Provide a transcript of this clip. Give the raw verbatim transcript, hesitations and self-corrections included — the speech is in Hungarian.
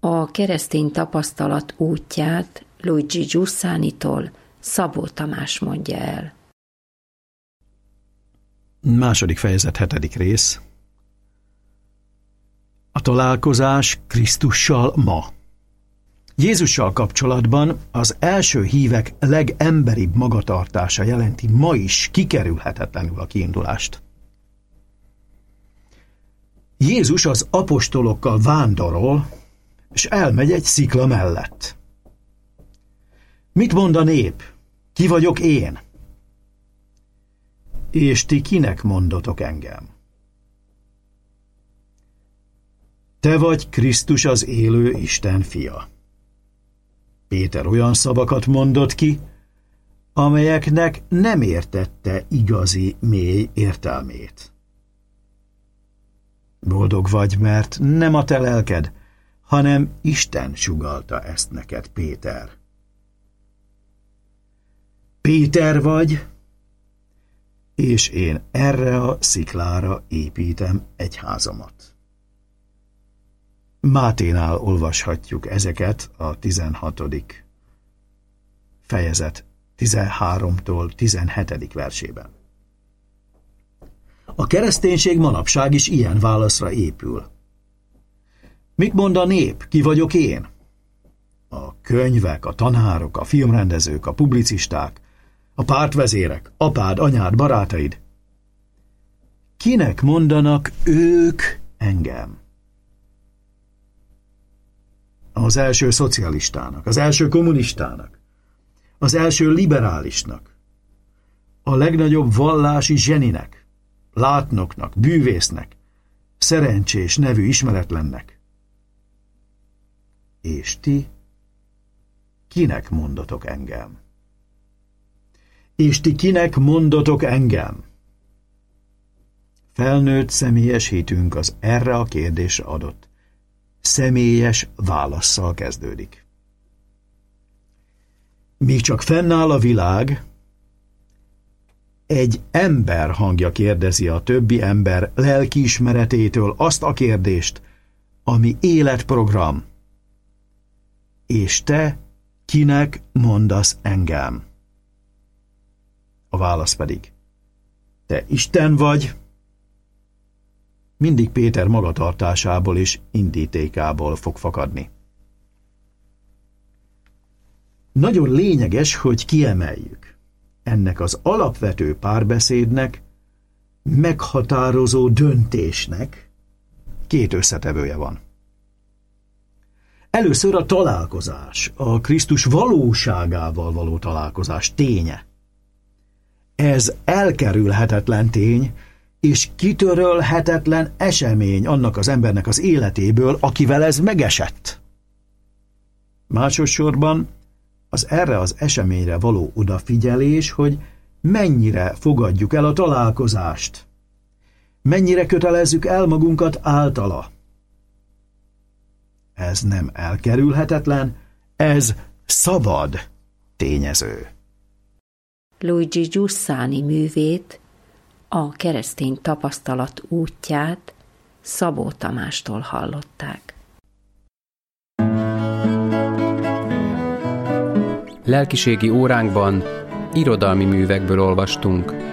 A keresztény tapasztalat útját Luigi Giussánitól Szabó Tamás mondja el. Második fejezet, hetedik rész. A találkozás Krisztussal ma. Jézussal kapcsolatban az első hívek legemberibb magatartása jelenti ma is kikerülhetetlenül a kiindulást. Jézus az apostolokkal vándorol, és elmegy egy szikla mellett. Mit mond a nép? Ki vagyok én? És ti kinek mondotok engem? Te vagy Krisztus, az élő Isten fia. Péter olyan szavakat mondott ki, amelyeknek nem értette igazi, mély értelmét. Boldog vagy, mert nem a te lelked, hanem Isten sugallta ezt neked, Péter. Péter vagy, és én erre a sziklára építem egyházamat. Máténál olvashatjuk ezeket a tizenhatodik fejezet tizenháromtól tizenhetedik versében. A kereszténység manapság is ilyen válaszra épül. Mit mond a nép? Ki vagyok én? A könyvek, a tanárok, a filmrendezők, a publicisták, a pártvezérek, apád, anyád, barátaid. Kinek mondanak ők engem? Az első szocialistának, az első kommunistának, az első liberálisnak, a legnagyobb vallási zseninek, látnoknak, bűvésznek, szerencsés nevű ismeretlennek. És ti kinek mondotok engem? És ti kinek mondotok engem? Felnőtt személyes hitünk az erre a kérdésre adott személyes válasszal kezdődik. Míg csak fennáll a világ, egy ember hangja kérdezi a többi ember lelkiismeretétől azt a kérdést, ami életprogram. És te kinek mondasz engem? A válasz pedig: te Isten vagy. Mindig Péter magatartásából és indítékából fog fakadni. Nagyon lényeges, hogy kiemeljük. Ennek az alapvető párbeszédnek, meghatározó döntésnek két összetevője van. Először a találkozás, a Krisztus valóságával való találkozás ténye. Ez elkerülhetetlen tény, és kitörölhetetlen esemény annak az embernek az életéből, akivel ez megesett. Másodszorban az erre az eseményre való odafigyelés, hogy mennyire fogadjuk el a találkozást, mennyire kötelezzük el magunkat általa. Ez nem elkerülhetetlen, ez szabad tényező. Luigi Giussani művét, a keresztény tapasztalat útját Szabó Tamástól hallották. Lelkiségi óránkban irodalmi művekből olvastunk.